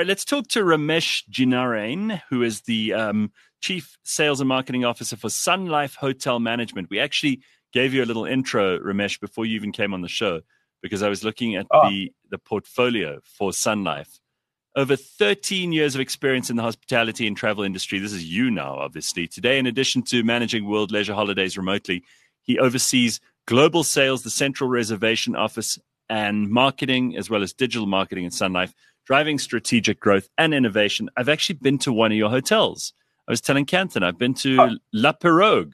right, let's talk to Ramesh Jinarain, who is the Chief Sales and Marketing Officer for Sun Life Hotel Management. We actually gave you a little intro, Ramesh, before you even came on the show, because I was looking at the portfolio for Sun Life. Over 13 years of experience in the hospitality and travel industry. This is you now, obviously. Today, in addition to managing World Leisure Holidays remotely, he oversees global sales, the central reservation office, and marketing, as well as digital marketing in Sun Life, driving strategic growth and innovation. I've actually been to one of your hotels. I was telling Canton, I've been to La Pirogue.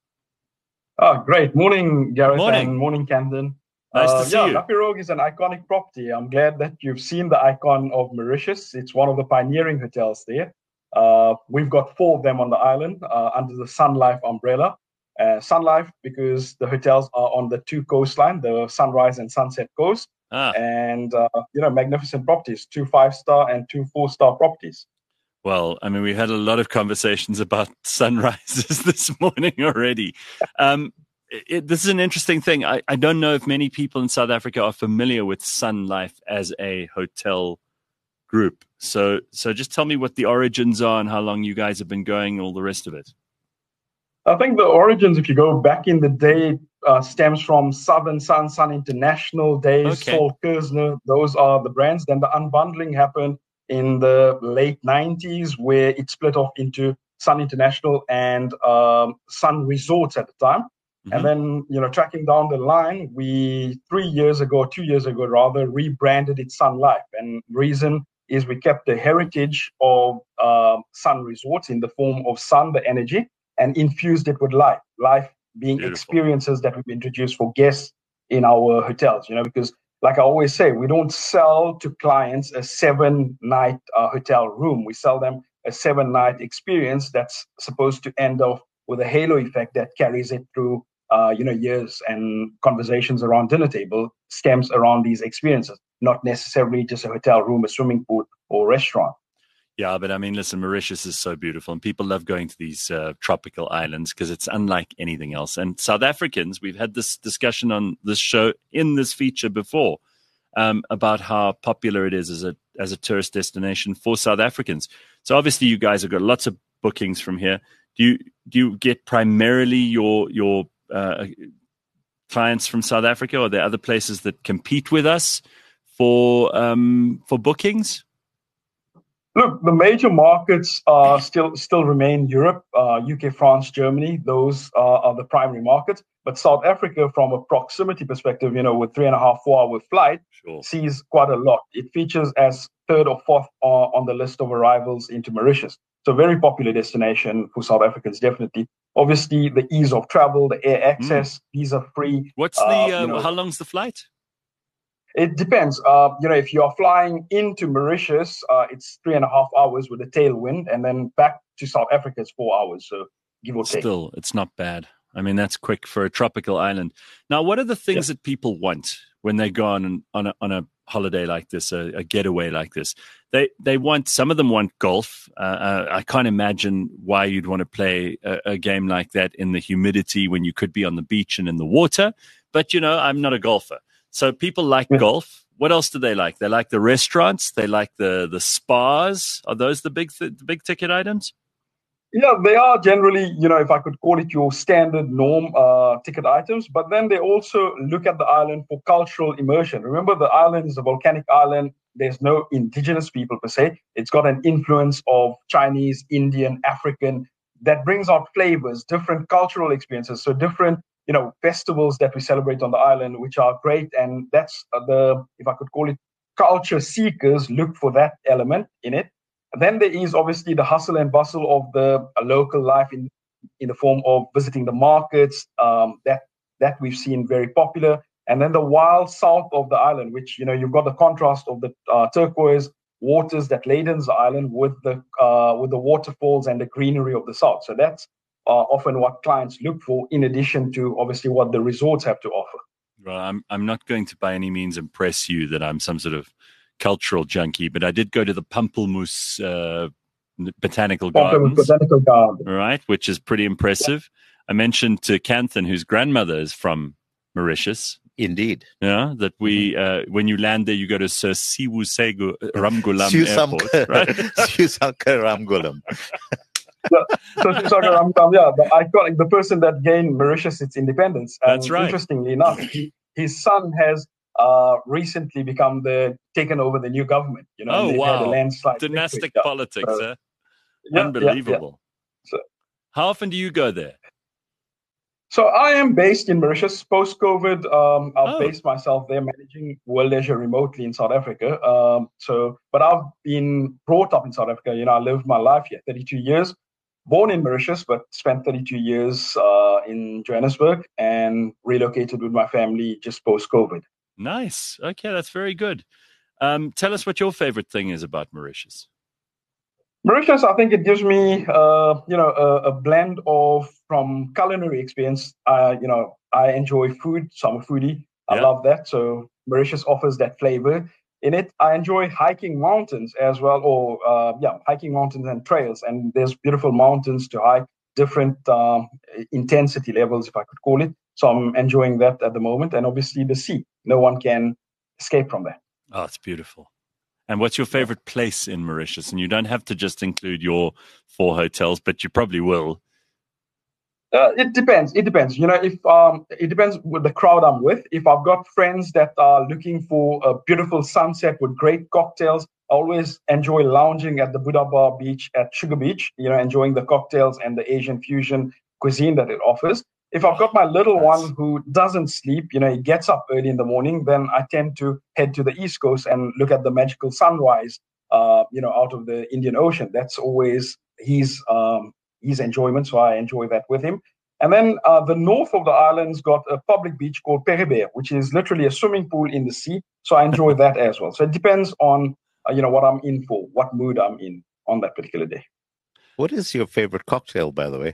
Oh, great. Morning, Gareth. Morning. And morning, Canton. Nice to see you. La Pirogue is an iconic property. I'm glad that you've seen the icon of Mauritius. It's one of the pioneering hotels there. We've got 4 of them on the island under the Sun Life umbrella. Sun Life because the hotels are on the 2 coastline, the Sunrise and Sunset Coast. And, magnificent properties, 2 5-star and 2 4-star properties. Well, I mean, we've had a lot of conversations about sunrises this morning already. This is an interesting thing. I don't know if many people in South Africa are familiar with Sun Life as a hotel group. So just tell me what the origins are and how long you guys have been going, all the rest of it. I think the origins, if you go back in the day, stems from Southern Sun, Sun International days, Saul Kersner. Those are the brands. Then the unbundling happened in the late 90s, where it split off into Sun International and Sun Resorts at the time. And then, tracking down the line, we 2 years ago, rebranded it Sun Life. And reason is we kept the heritage of Sun Resorts in the form of sun, the energy, and infused it with life. Life being Beautiful. Experiences that we've introduced for guests in our hotels, because like I always say, we don't sell to clients a 7-night hotel room. We sell them a 7-night experience that's supposed to end off with a halo effect that carries it through years, and conversations around dinner table stems around these experiences, not necessarily just a hotel room, a swimming pool, or restaurant. Yeah, but I mean, listen, Mauritius is so beautiful, and people love going to these tropical islands because it's unlike anything else. And South Africans, we've had this discussion on this show in this feature before about how popular it is as a tourist destination for South Africans. So obviously, you guys have got lots of bookings from here. Do you get primarily your clients from South Africa, or are there other places that compete with us for bookings? Look, the major markets still remain Europe, UK, France, Germany. Those are the primary markets. But South Africa, from a proximity perspective, with 3.5, 4-hour flight, sees quite a lot. It features as 3rd or 4th on the list of arrivals into Mauritius. So very popular destination for South Africans, definitely. Obviously, the ease of travel, the air access, visa-free. What's the how long's the flight? It depends. If you are flying into Mauritius, it's 3.5 hours with a tailwind, and then back to South Africa, it's 4 hours. So give or take. Still, it's not bad. I mean, that's quick for a tropical island. Now, what are the things that people want when they go on a holiday like this, a getaway like this? They want, some of them want golf. I can't imagine why you'd want to play a game like that in the humidity when you could be on the beach and in the water. But, I'm not a golfer. So people like golf. What else do they like? They like the restaurants. They like the spas. Are those the big ticket items? Yeah, they are generally, if I could call it your standard norm ticket items. But then they also look at the island for cultural immersion. Remember, the island is a volcanic island. There's no indigenous people per se. It's got an influence of Chinese, Indian, African that brings out flavors, different cultural experiences. So different festivals that we celebrate on the island, which are great. And that's if I could call it, culture seekers look for that element in it. And then there is obviously the hustle and bustle of the local life in the form of visiting the markets, that we've seen very popular. And then the wild south of the island, which, you've got the contrast of the turquoise waters that ladens the island with the waterfalls and the greenery of the south. So that's often what clients look for, in addition to obviously what the resorts have to offer. Well, I'm not going to by any means impress you that I'm some sort of cultural junkie, but I did go to the Pamplemousse Botanical Gardens, right, which is pretty impressive. I mentioned to Canton, whose grandmother is from Mauritius, Indeed. Yeah, that we when you land there, you go to Sir Siwusego Ramgulam Airport, right? Siwusamker Ramgulam. Yeah, so Siwusamker Ramgulam, the person that gained Mauritius its independence. And that's right. Interestingly enough, his son has recently taken over the new government. And they've had a landslide. Dynastic politics, so, unbelievable. So, how often do you go there? So I am based in Mauritius. Post-COVID, I've based myself there, managing World Leisure remotely in South Africa. But I've been brought up in South Africa. I lived my life here, 32 years. Born in Mauritius, but spent 32 years in Johannesburg and relocated with my family just post-COVID. Nice. Okay, that's very good. Tell us what your favorite thing is about Mauritius. Mauritius, I think it gives me, a blend from culinary experience. I enjoy food, so I'm a foodie. I love that. So Mauritius offers that flavor. In it, I enjoy hiking mountains as well, hiking mountains and trails. And there's beautiful mountains to hike, different intensity levels, if I could call it. So I'm enjoying that at the moment. And obviously the sea. No one can escape from that. Oh, it's beautiful. And what's your favorite place in Mauritius? And you don't have to just include your 4 hotels, but you probably will. It depends. If it depends with the crowd I'm with. If I've got friends that are looking for a beautiful sunset with great cocktails, I always enjoy lounging at the Buddha Bar Beach at Sugar Beach. Enjoying the cocktails and the Asian fusion cuisine that it offers. If I've got my little one who doesn't sleep, he gets up early in the morning, then I tend to head to the East Coast and look at the magical sunrise, out of the Indian Ocean. That's always his enjoyment, so I enjoy that with him. And then the north of the island's got a public beach called Peribere, which is literally a swimming pool in the sea. So I enjoy that as well. So it depends on, what I'm in for, what mood I'm in on that particular day. What is your favorite cocktail, by the way?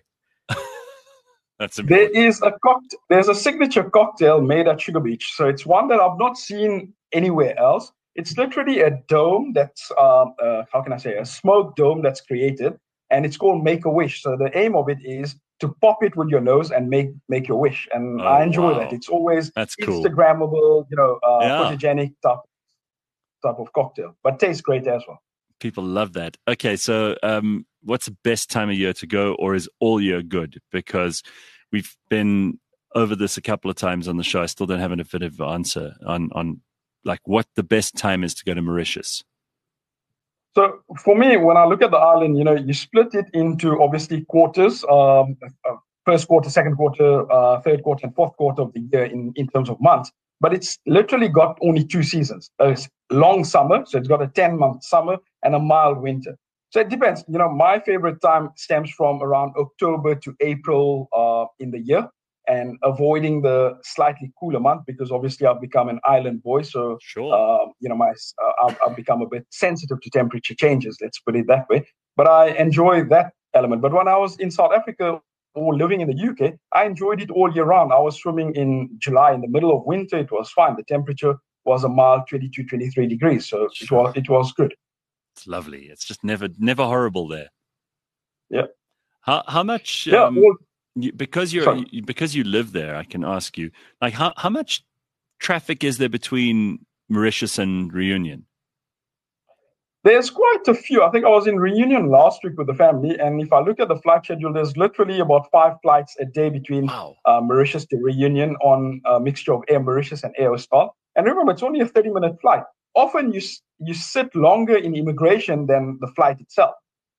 There's a signature cocktail made at Sugar Beach. So it's one that I've not seen anywhere else. It's literally a dome that's, a smoke dome that's created, and it's called Make a Wish. So the aim of it is to pop it with your nose and make your wish. And I enjoy that. It's always Instagrammable, photogenic type of cocktail, but tastes great as well. People love that. Okay, so what's the best time of year to go, or is all year good? Because we've been over this a couple of times on the show. I still don't have a definitive answer on like what the best time is to go to Mauritius. So for me, when I look at the island, you split it into obviously quarters, first quarter, second quarter, third quarter, and fourth quarter of the year in terms of months. But it's literally got only 2 seasons. It's long summer, so it's got a 10-month summer and a mild winter. So it depends. My favorite time stems from around October to April in the year, and avoiding the slightly cooler month because obviously I've become an island boy. So, I've become a bit sensitive to temperature changes, let's put it that way. But I enjoy that element. But when I was in South Africa or living in the UK, I enjoyed it all year round. I was swimming in July in the middle of winter. It was fine. The temperature was a mild 22, 23 degrees. So it was good. It's lovely. It's just never horrible there. Yeah. How much? Because you live there, I can ask you, like, how much traffic is there between Mauritius and Reunion? There's quite a few. I think I was in Reunion last week with the family, and if I look at the flight schedule, there's literally about 5 flights a day between Mauritius to Reunion on a mixture of Air Mauritius and Air Austral. And remember, it's only a 30-minute flight. Often you sit longer in immigration than the flight itself.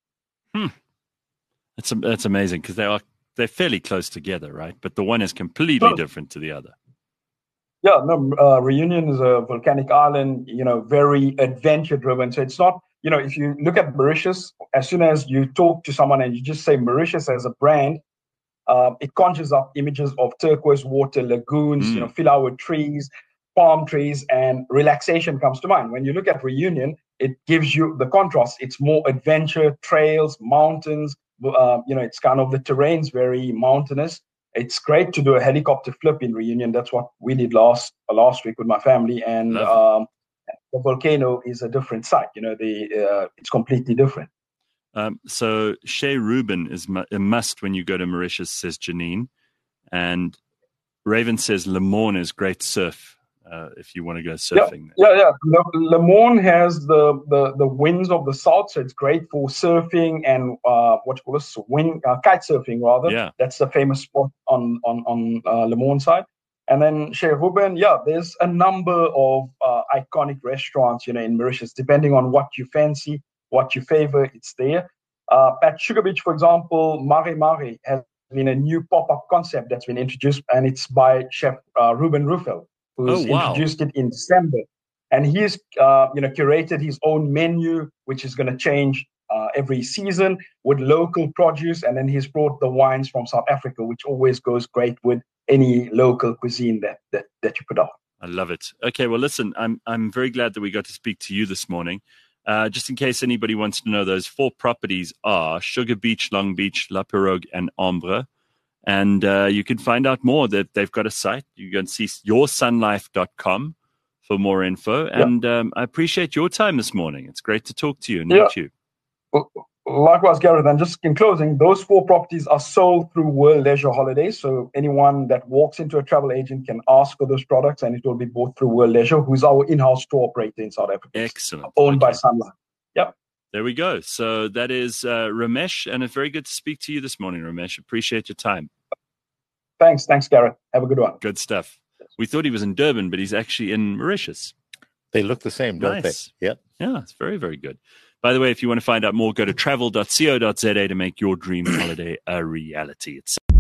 That's amazing because they're fairly close together, right? But the one is completely different to the other. Yeah, no, Reunion is a volcanic island, very adventure driven. So it's not, if you look at Mauritius, as soon as you talk to someone and you just say Mauritius as a brand, it conjures up images of turquoise water, lagoons, fill out with trees, palm trees, and relaxation comes to mind. When you look at Reunion, it gives you the contrast. It's more adventure, trails, mountains. It's kind of the terrain's very mountainous. It's great to do a helicopter flip in Reunion. That's what we did last week with my family. And the volcano is a different site. It's completely different. So Chez Ruben is a must when you go to Mauritius, says Janine. And Raven says Le Morne is great surf if you want to go surfing. Yeah. Le Morne has the winds of the south, so it's great for surfing and kite surfing rather. Yeah. That's the famous spot on Le Morne side. And then Chez Ruben, there's a number of iconic restaurants, in Mauritius, depending on what you fancy, what you favor, it's there. At Sugar Beach, for example, Mare Mare has been a new pop-up concept that's been introduced, and it's by Chef Ruben Ruffel, who's introduced it in December. And he's, curated his own menu, which is going to change every season with local produce. And then he's brought the wines from South Africa, which always goes great with any local cuisine that you put out. I love it. Okay, well, listen, I'm very glad that we got to speak to you this morning. Just in case anybody wants to know, those 4 properties are Sugar Beach, Long Beach, La Pirogue, and Ambre. And you can find out more. They've got a site. You can see yoursunlife.com for more info. And I appreciate your time this morning. It's great to talk to you and meet you. Likewise, Gareth. And just in closing, those 4 properties are sold through World Leisure Holidays. So anyone that walks into a travel agent can ask for those products, and it will be bought through World Leisure, who's our in-house store operator in South Africa. Excellent. Owned by Sun Life. Yep. There we go. So that is Ramesh, and it's very good to speak to you this morning, Ramesh. Appreciate your time. Thanks, Gareth. Have a good one. Good stuff. We thought he was in Durban, but he's actually in Mauritius. They look the same, don't they? Yep. Yeah, it's very, very good. By the way, if you want to find out more, go to travel.co.za to make your dream holiday a reality.